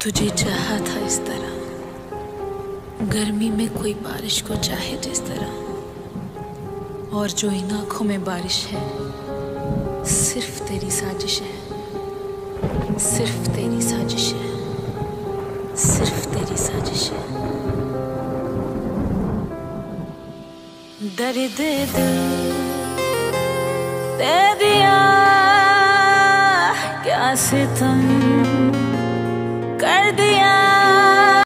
तुझे चाहा था इस तरह, गर्मी में कोई बारिश को चाहे जिस तरह, और जो इन आंखों में बारिश है सिर्फ तेरी साजिश है, सिर्फ तेरी साजिश है, सिर्फ तेरी साजिश है। दर्द दिल दे दिया क्या सितम कर दिया